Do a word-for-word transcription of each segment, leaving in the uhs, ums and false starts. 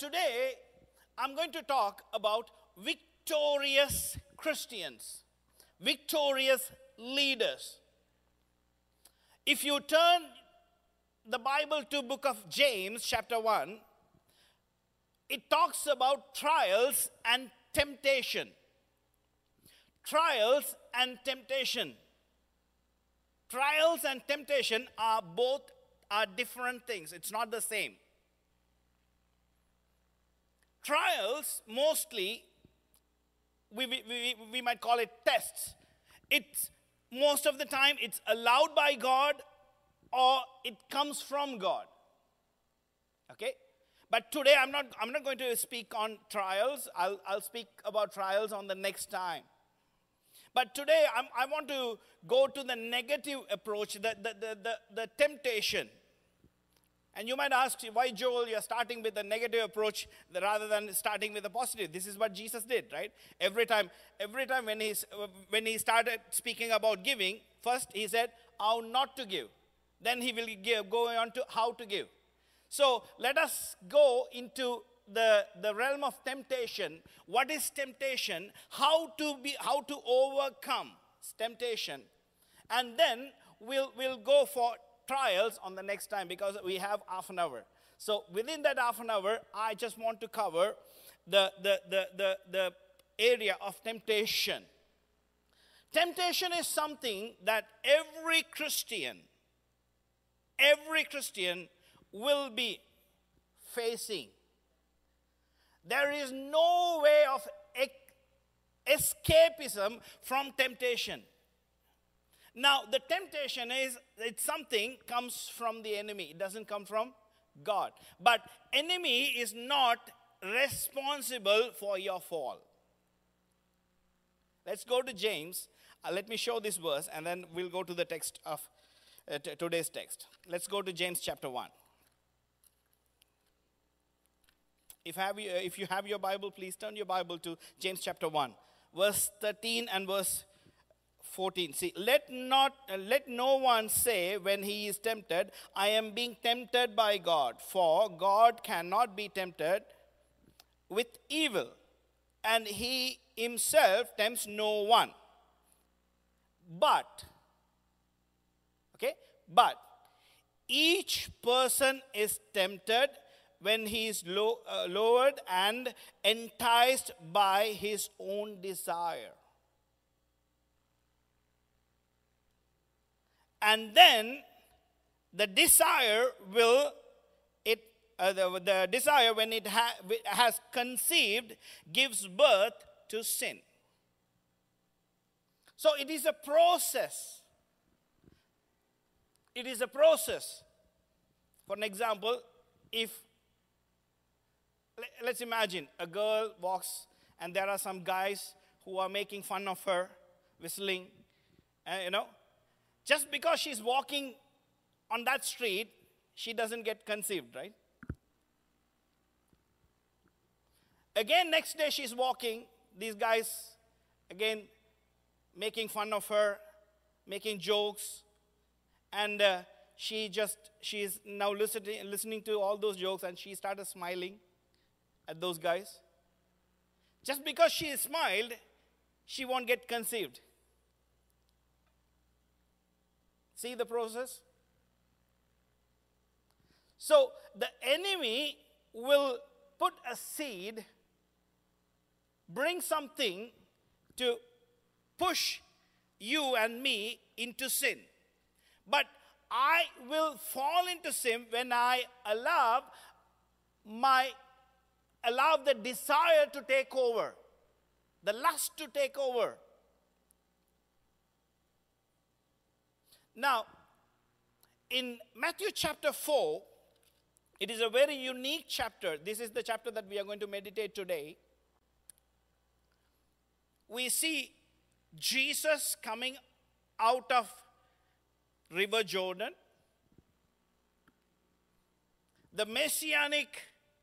today, I'm going to talk about victorious Christians, victorious leaders. If you turn the Bible to book of James, chapter one, it talks about trials and temptation. Trials and temptation. Trials and temptation are both are different things. It's not the same. Trials, mostly, we, we, we, we might call it tests. It's, most of the time, it's allowed by God or it comes from God. Okay? But today, I'm not, I'm not going to speak on trials. I'll, I'll speak about trials on the next time. But today, I'm, I want to go to the negative approach, the, the, the, the, the temptation. And you might ask, why, Joel, you're starting with a negative approach rather than starting with a positive? This is what Jesus did, right? Every time, every time when, he's, when he started speaking about giving, first he said, how not to give. Then he will give, go on to how to give. So let us go into the, the realm of temptation. What is temptation? How to be, how to overcome temptation. And then we'll, we'll go for trials on the next time because we have half an hour. So within that half an hour, I just want to cover the, the, the, the, the area of temptation. Temptation is something that every Christian, every Christian will be facing. There is no way of escapism from temptation. Now, the temptation is, it's something comes from the enemy. It doesn't come from God. But enemy is not responsible for your fall. Let's go to James. Uh, let me show this verse, and then we'll go to the text of uh, t- today's text. Let's go to James chapter one. If, have you, uh, if you have your Bible, please turn your Bible to James chapter one, verse thirteen and verse fourteen. See, let not uh, let no one say when he is tempted, I am being tempted by God. For God cannot be tempted with evil, and he himself tempts no one. But, okay, but each person is tempted when he is low, uh, lowered and enticed by his own desire. And then the desire will, it uh, the, the desire when it ha- has conceived gives birth to sin. So it is a process. It is a process. For an example, if, let's imagine a girl walks and there are some guys who are making fun of her, whistling, uh, you know. Just because she's walking on that street, she doesn't get conceived, right? Again, next day she's walking, these guys, again, making fun of her, making jokes, and uh, she just, she's now listening, listening to all those jokes, and she started smiling at those guys. Just because she smiled, she won't get conceived. See the process? So the enemy will put a seed, bring something to push you and me into sin. But I will fall into sin when I allow my allow the desire to take over, the lust to take over. Now, in Matthew chapter four, it is a very unique chapter. This is the chapter that we are going to meditate today. We see Jesus coming out of River Jordan. The messianic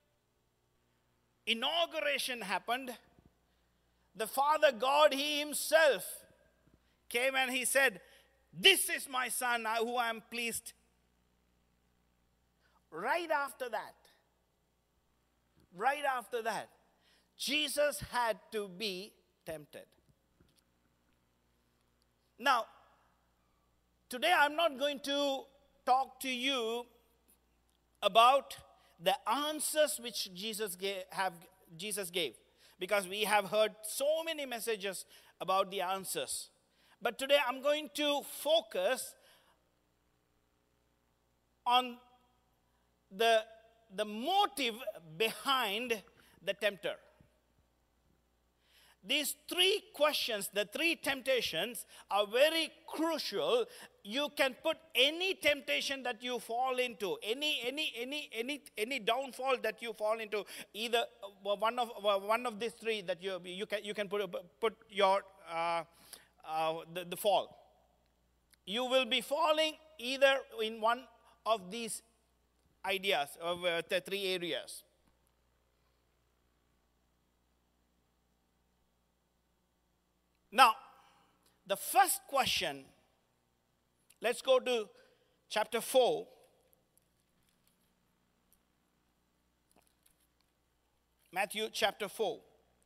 inauguration happened. The Father God, He Himself came and He said, "This is my Son who I am pleased." Right after that, right after that, Jesus had to be tempted. Now, today I'm not going to talk to you about the answers which Jesus gave, have, Jesus gave, because we have heard so many messages about the answers. But today I'm going to focus on the, the motive behind the tempter. These three questions, the three temptations, are very crucial. You can put any temptation that you fall into, any any any any any downfall that you fall into, either one of one of these three that you you can you can put put your uh, uh, the, the fall. You will be falling either in one of these ideas of uh, the three areas. Now, the first question, let's go to chapter four. Matthew chapter four.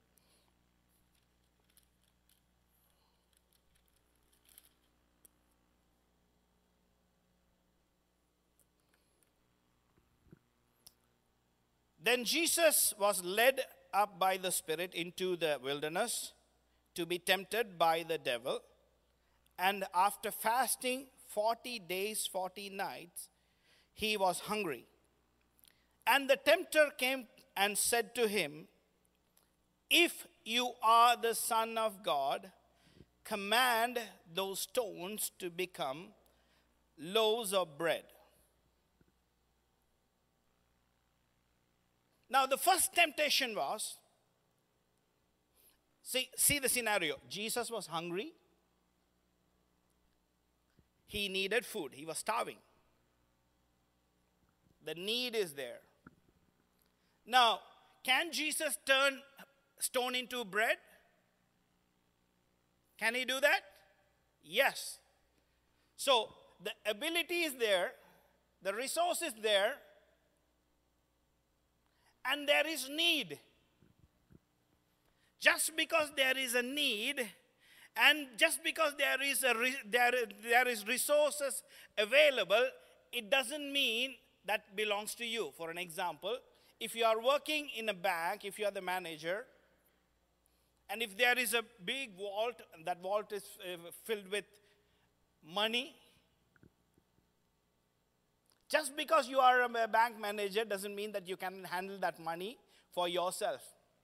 Then Jesus was led up by the Spirit into the wilderness to be tempted by the devil. And after fasting forty days, forty nights, he was hungry. And the tempter came and said to him, "If you are the Son of God, command those stones to become loaves of bread." Now, the first temptation was, See, see the scenario. Jesus was hungry. He needed food. He was starving. The need is there. Now, can Jesus turn stone into bread? Can he do that? Yes. So, the ability is there. The resource is there. And there is need. Just because there is a need, and just because there is a re, there, there is resources available, it doesn't mean that belongs to you. For an example, if you are working in a bank, if you are the manager, and if there is a big vault, and that vault is uh, filled with money, just because you are a bank manager doesn't mean that you can handle that money for yourself.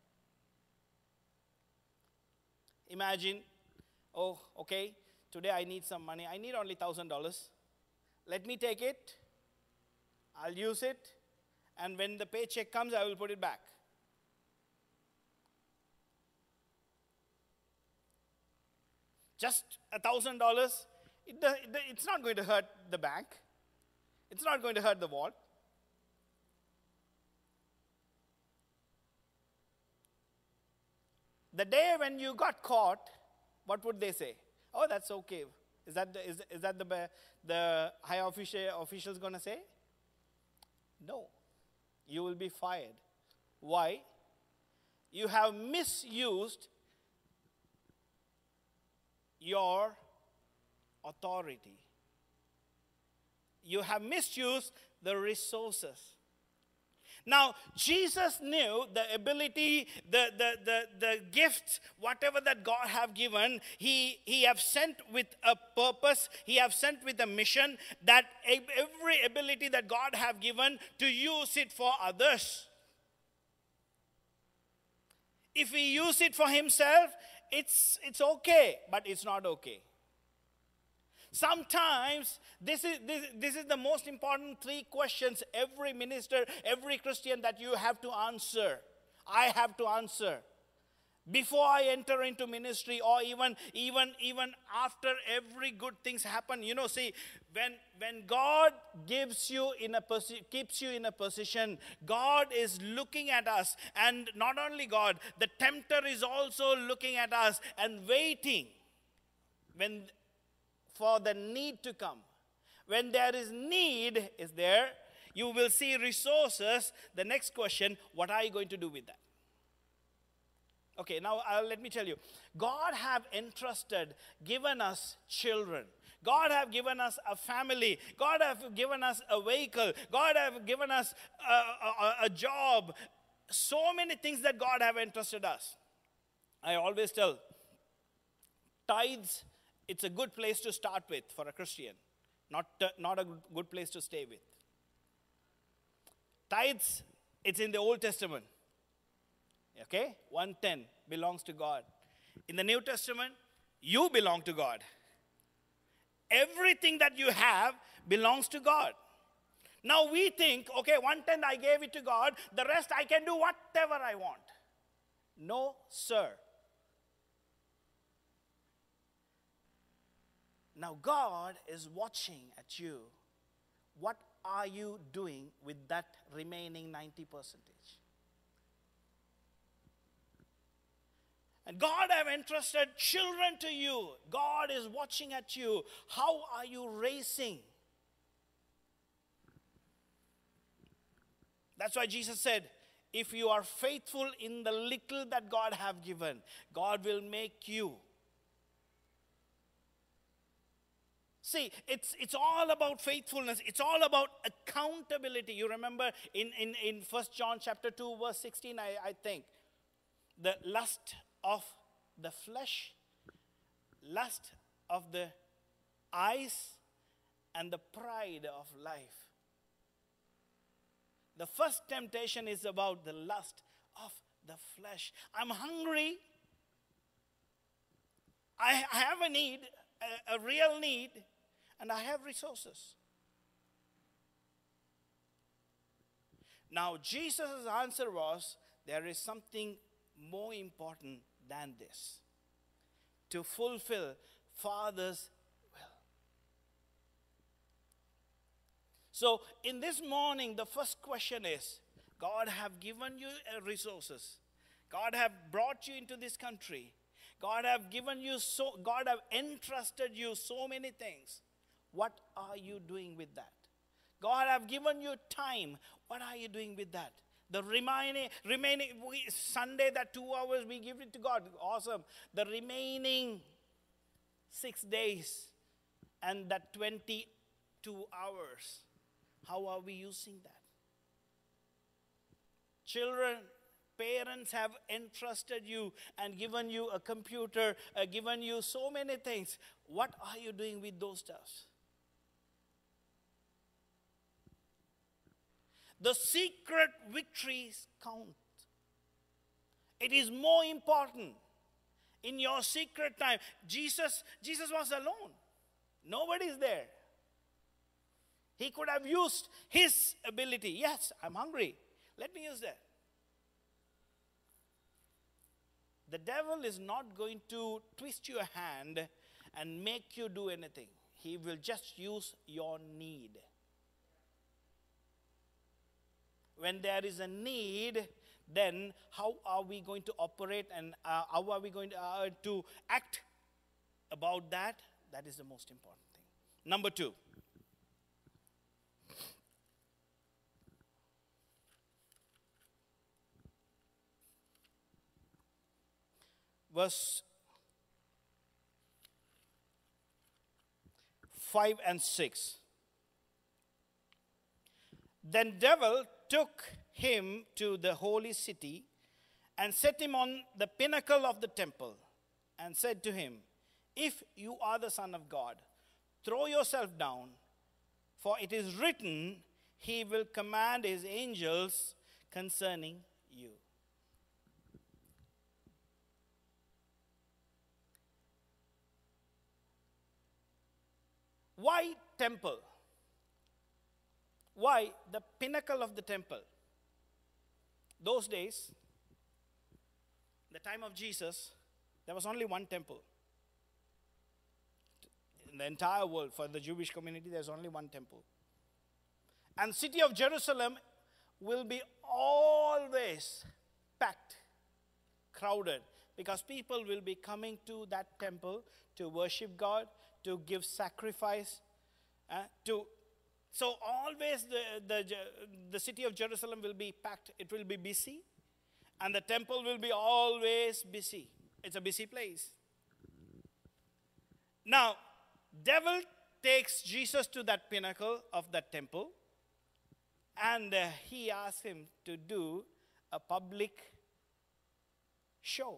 Imagine, oh, okay, today I need some money. I need only one thousand dollars. Let me take it. I'll use it. And when the paycheck comes, I will put it back. Just one thousand dollars, it, it's not going to hurt the bank. It's not going to hurt the vault. The day when you got caught, what would they say? Oh, that's okay. Is that the, is, is that the, the high official, officials going to say? No. You will be fired. Why? You have misused your authority. You have misused the resources. Now, Jesus knew the ability, the, the, the, the gifts, whatever that God have given, he, he have sent with a purpose, he have sent with a mission, that every ability that God have given, to use it for others. If he use it for himself, it's, it's okay, but it's not okay. Sometimes this is, this, this is the most important three questions every minister, every Christian that you have to answer. I have to answer. Before I enter into ministry, or even, even, even after every good things happen. You know, see, when, when God gives you in a posi- keeps you in a position, God is looking at us. And not only God, the tempter is also looking at us and waiting when for the need to come. When there is need is there, You will see resources. The next question, what are you going to do with that? Okay, now uh, let me tell you. God have entrusted, given us children. God have given us a family. God have given us a vehicle. God have given us a, a, a job. So many things that God have entrusted us. I always tell, tithes, it's a good place to start with for a Christian. Not, uh, not a good place to stay with. Tithes, it's in the Old Testament. Okay? one ten belongs to God. In the New Testament, you belong to God. Everything that you have belongs to God. Now we think, okay, one tenth I gave it to God, the rest I can do whatever I want. No, sir. Now God is watching at you. What are you doing with that remaining ninety percentage? And God have entrusted children to you. God is watching at you. How are you raising? That's why Jesus said, if you are faithful in the little that God have given, God will make you. See, it's, it's all about faithfulness. It's all about accountability. You remember in, in, in First John chapter two, verse sixteen, I, I think, the lust of the flesh, lust of the eyes, and the pride of life. The first temptation is about the lust of the flesh. I'm hungry. I have a need, a, a real need, and I have resources. Now, Jesus' answer was, there is something more important than this. To fulfill Father's will. So, in this morning, the first question is, God have given you resources. God have brought you into this country. God have given you so, God have entrusted you so many things. What are you doing with that? God have given you time. What are you doing with that? The remaining, remaining we, Sunday, that two hours, we give it to God. Awesome. The remaining six days and that twenty-two hours, how are we using that? Children, parents have entrusted you and given you a computer, uh, given you so many things. What are you doing with those stuff? The secret victories count. It is more important. In your secret time, Jesus, Jesus was alone. Nobody's there. He could have used his ability. Yes, I'm hungry. Let me use that. The devil is not going to twist your hand and make you do anything. He will just use your need. When there is a need, then how are we going to operate and uh, how are we going to, uh, to act about that? That is the most important thing. Number two. Verse five and six. Then devil took him to the holy city and set him on the pinnacle of the temple and said to him, if you are the Son of God, throw yourself down, for it is written, he will command his angels concerning you. Why temple? Why the pinnacle of the temple? Those days, the time of Jesus, there was only one temple. In the entire world, for the Jewish community, there's only one temple. And city of Jerusalem will be always packed, crowded, because people will be coming to that temple to worship God, to give sacrifice, uh, to So always the, the, the city of Jerusalem will be packed. It will be busy. And the temple will be always busy. It's a busy place. Now, devil takes Jesus to that pinnacle of that temple. And uh, he asks him to do a public show.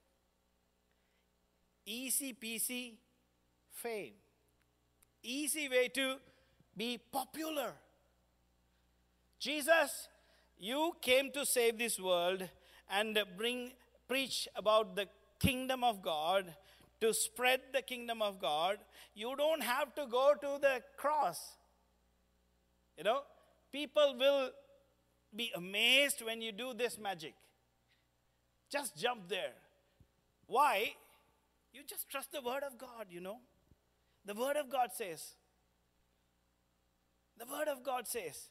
Easy peasy fame. Easy way to be popular. Jesus, you came to save this world and bring, preach about the kingdom of God, to spread the kingdom of God. You don't have to go to the cross. You know, people will be amazed when you do this magic. Just jump there. Why? You just trust the word of God, you know. The word of God says. The word of God says.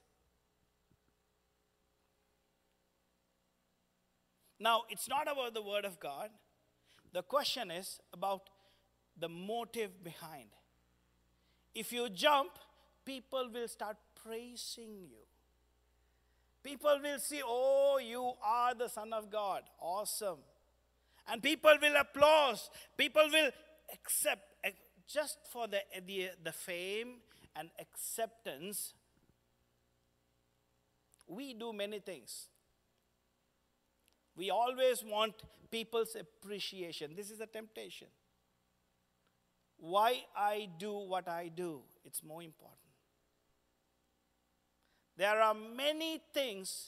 Now, it's not about the word of God. The question is about the motive behind. If you jump, people will start praising you. People will see, oh, you are the Son of God. Awesome. And people will applaud. People will accept. Just for the, the, the fame and acceptance, we do many things. We always want people's appreciation. This is a temptation. Why I do what I do, it's more important. There are many things,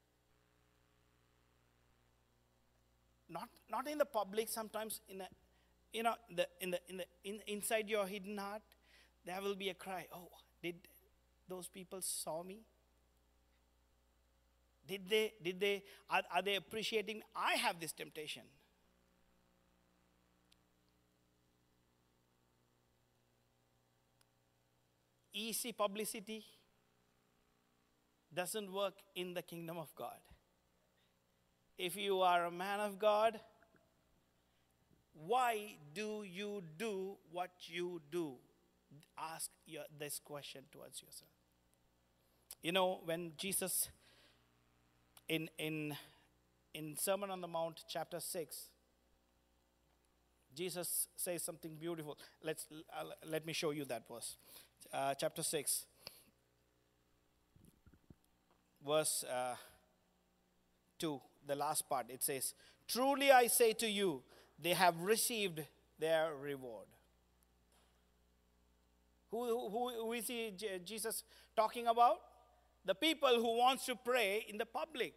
not, not in the public, sometimes in a, you know, the, in the, in the, in, inside your hidden heart, there will be a cry. Oh, did those people saw me? Did they, did they, are, are they appreciating me? I have this temptation. Easy publicity doesn't work in the kingdom of God. If you are a man of God, why do you do what you do? Ask your, this question towards yourself. You know, when Jesus, in, in, in Sermon on the Mount, chapter six, Jesus says something beautiful. Let's, uh, let me show you that verse. Uh, chapter six, verse uh, two, the last part. It says, truly I say to you, they have received their reward. Who, who, who is he, Jesus talking about? The people who wants to pray in the public.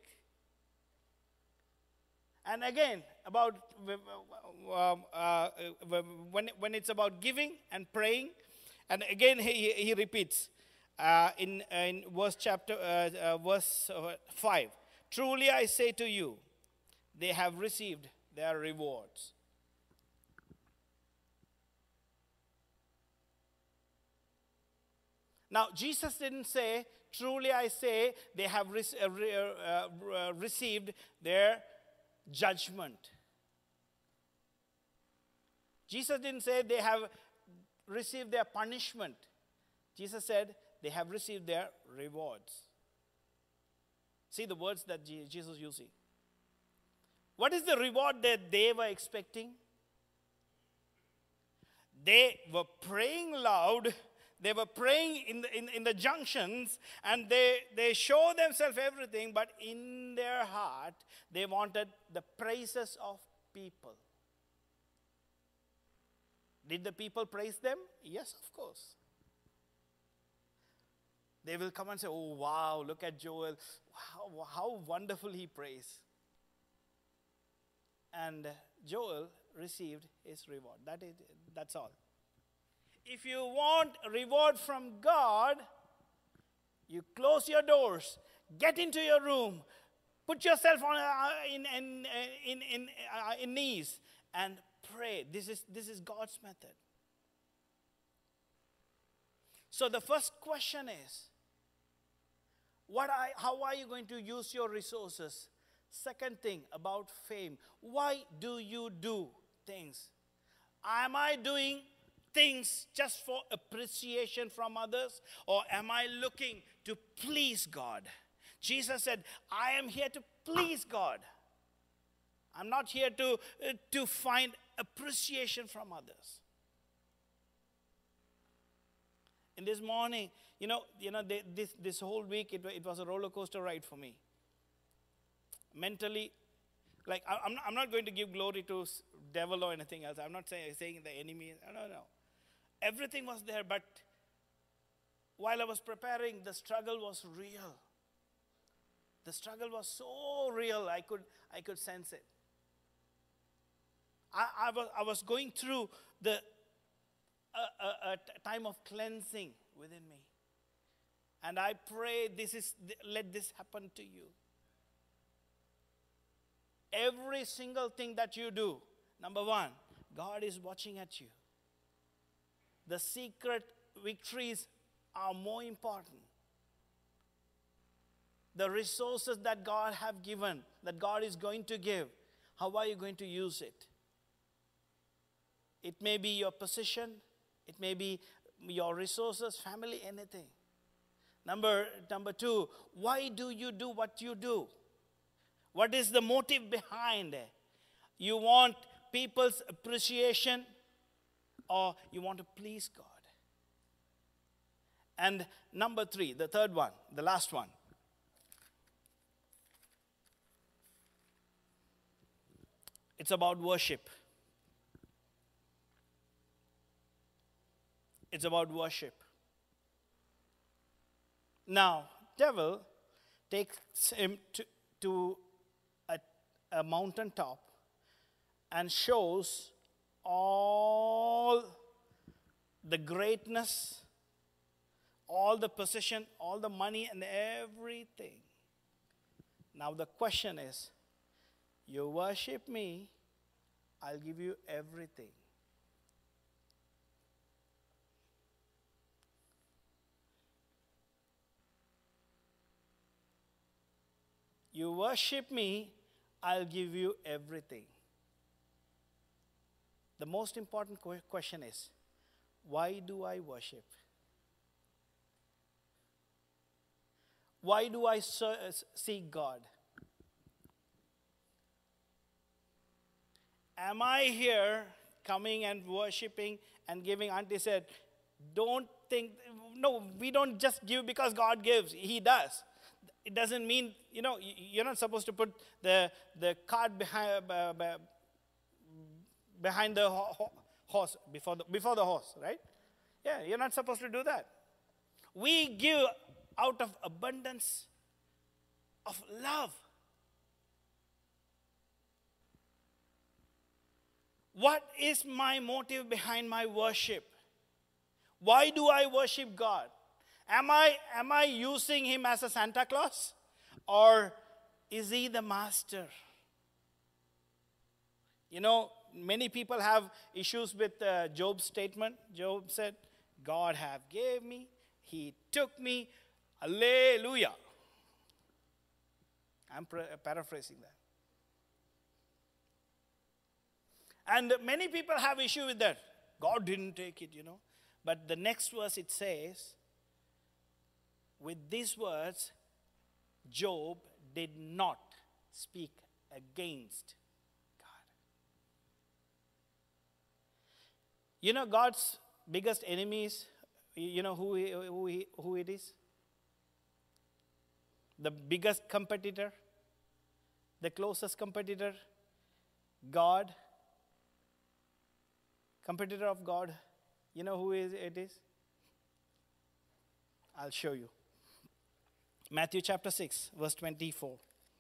And again, about um, uh, when, when it's about giving and praying, and again he, he repeats uh, in, in verse chapter uh, uh, verse five. Truly I say to you, they have received their rewards. Now, Jesus didn't say, truly I say, they have re- uh, re- uh, uh, received their judgment. Jesus didn't say they have received their punishment. Jesus said they have received their rewards. See the words that Jesus is using. What is the reward that they were expecting? They were praying loud. They were praying in the, in, in the junctions, and they, they show themselves everything, but in their heart, they wanted the praises of people. Did the people praise them? Yes, of course. They will come and say, oh, wow, look at Joel. Wow, how wonderful he prays. And Joel received his reward. That is, that's all. If you want a reward from God, you close your doors, get into your room, put yourself on uh, in, in, in, in, uh, in knees, and pray. This is, this is God's method. So the first question is, what are, how are you going to use your resources? Second thing about fame, why do you do things? Am I doing things just for appreciation from others? Or am I looking to please God? Jesus said, I am here to please God. I'm not here to, uh, to find appreciation from others. In this morning, you know, you know, they, this, this whole week, it, it was a roller coaster ride for me. Mentally, like, I, I'm, not, I'm not going to give glory to devil or anything else. I'm not saying, saying the enemy. No, no, no. Everything was there, but while I was preparing, the struggle was real. The struggle was so real, I could, I could sense it. I, I, was, I was going through the a, a, a time of cleansing within me. And I pray this is, let this happen to you. Every single thing that you do, number one, God is watching at you. The secret victories are more important. The resources that God have given, that God is going to give, how are you going to use it? It may be your position, it may be your resources, family, anything. Number, number two, why do you do what you do? What is the motive behind it? You want people's appreciation or you want to please God? And number three, the third one, the last one. It's about worship. It's about worship. Now, devil takes him to, to a, a mountaintop and shows all the greatness, all the possession, all the money and everything. Now the question is, you worship me, I'll give you everything. You worship me, I'll give you everything. The most important question is, why do I worship? Why do I seek God? Am I here coming and worshiping and giving? Auntie said, don't think, no, we don't just give because God gives. He does. It doesn't mean, you know, you're not supposed to put the, the cart behind, uh, behind the horse, before the, before the horse, right? Yeah, you're not supposed to do that. We give out of abundance of love. What is my motive behind my worship? Why do I worship God? Am I, am I using him as a Santa Claus? Or is he the master? You know, many people have issues with uh, Job's statement. Job said, God have gave me, he took me, hallelujah. I'm paraphrasing that. And many people have issue with that. God didn't take it, you know. But the next verse it says, with these words, Job did not speak against God. You know God's biggest enemies, you know who, he, who, he, who it is? The biggest competitor, the closest competitor, God. Competitor of God, you know who is it is? I'll show you. Matthew chapter six, verse twenty-four.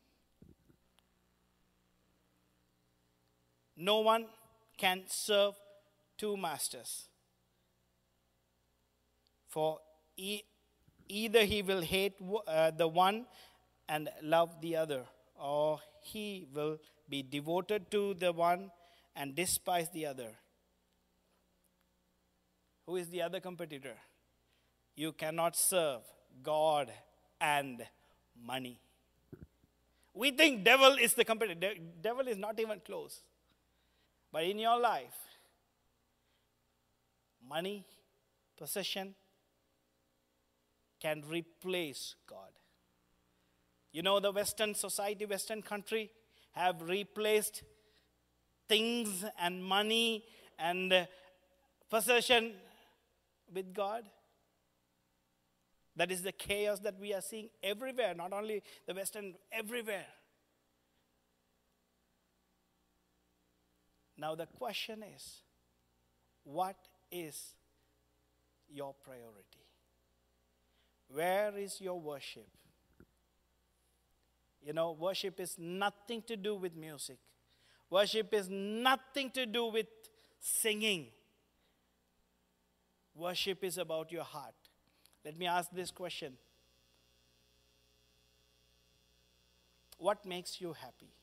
No one can serve two masters, for e- either he will hate uh, the one and love the other, or he will be devoted to the one and despise the other. Who is the other competitor? You cannot serve God and money. We think devil is the competitor. De- devil is not even close. But in your life, money, possession can replace God. You know, the Western society, Western country have replaced things and money and uh, possession with God. That is the chaos that we are seeing everywhere, not only the Western, everywhere. Now the question is, what is your priority? Where is your worship? You know, worship is nothing to do with music. Worship is nothing to do with singing. Worship is about your heart. Let me ask this question. What makes you happy?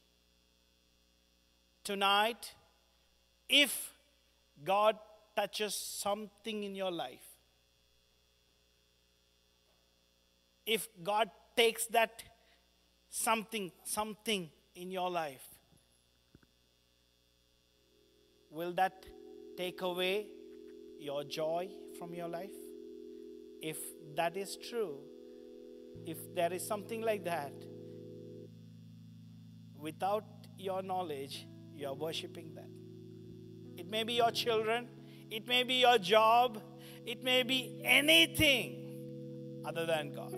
Tonight, if God touches something in your life, if God takes that something, something in your life, will that take away your joy from your life? If that is true, if there is something like that, without your knowledge, you are worshiping that. It may be your children, it may be your job, it may be anything other than God.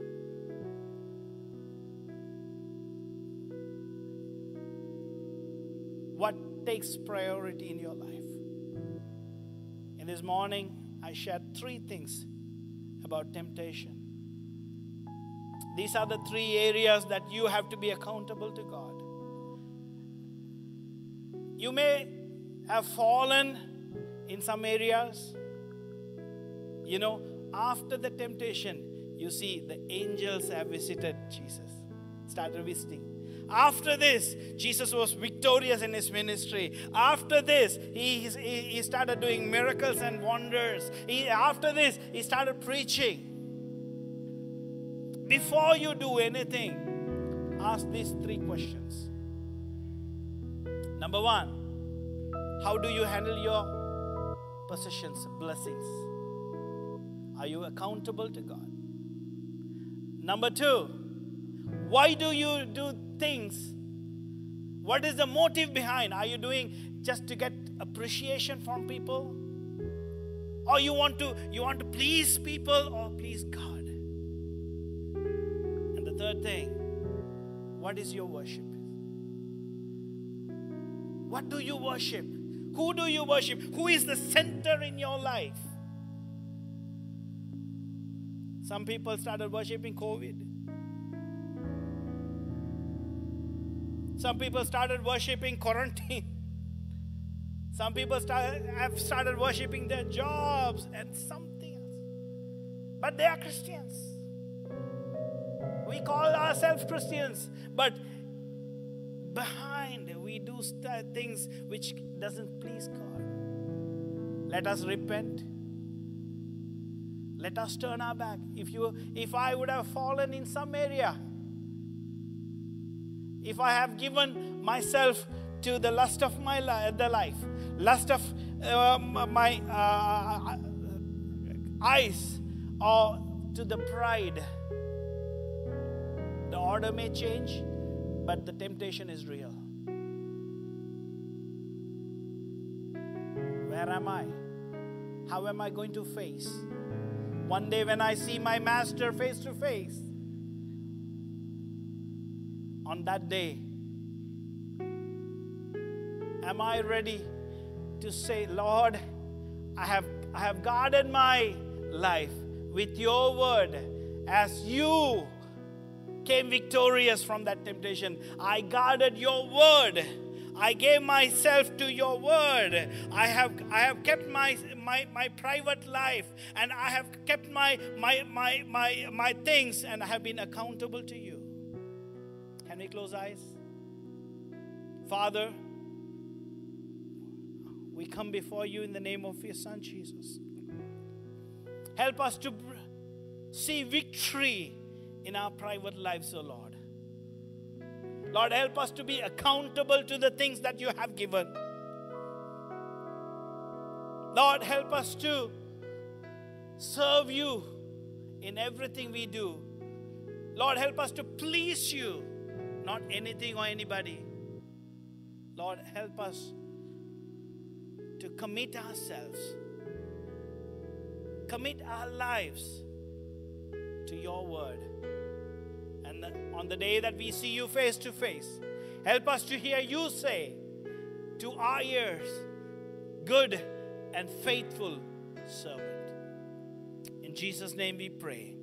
What takes priority in your life? In this morning, I shared three things about temptation. These are the three areas that you have to be accountable to God. You may have fallen in some areas. You know, after the temptation, you see the angels have visited Jesus, started visiting. After this, Jesus was victorious in his ministry. After this, he, he, he started doing miracles and wonders. He, after this, he started preaching. Before you do anything, ask these three questions. Number one, how do you handle your possessions, blessings? Are you accountable to God? Number two, why do you do things? What is the motive behind? Are you doing just to get appreciation from people? Or you want to you want to please people or please God? And the third thing, what is your worship? What do you worship? Who do you worship? Who is the center in your life? Some people started worshiping COVID. Some people started worshiping quarantine. Some people started, have started worshiping their jobs and something else. But they are Christians. We call ourselves Christians. But behind, we do things which doesn't please God. Let us repent. Let us turn our back. If you, if I would have fallen in some area, if I have given myself to the lust of my li- the life, lust of uh, my uh, eyes, or to the pride, the order may change, but the temptation is real. Where am I? How am I going to face? One day when I see my master face to face, on that day, am I ready to say, Lord, I have, I have guarded my life with your word. As you came victorious from that temptation, I guarded your word. I gave myself to your word. I have I have kept my my, my private life, and I have kept my my my my my things, and I have been accountable to you. Can we close eyes? Father, we come before you in the name of your Son Jesus. Help us to see victory in our private lives, O Lord. Lord, help us to be accountable to the things that you have given. Lord, help us to serve you in everything we do. Lord, help us to please you, not anything or anybody. Lord, help us to commit ourselves, commit our lives to your word. And on the day that we see you face to face, help us to hear you say to our ears, good and faithful servant. In Jesus' name we pray.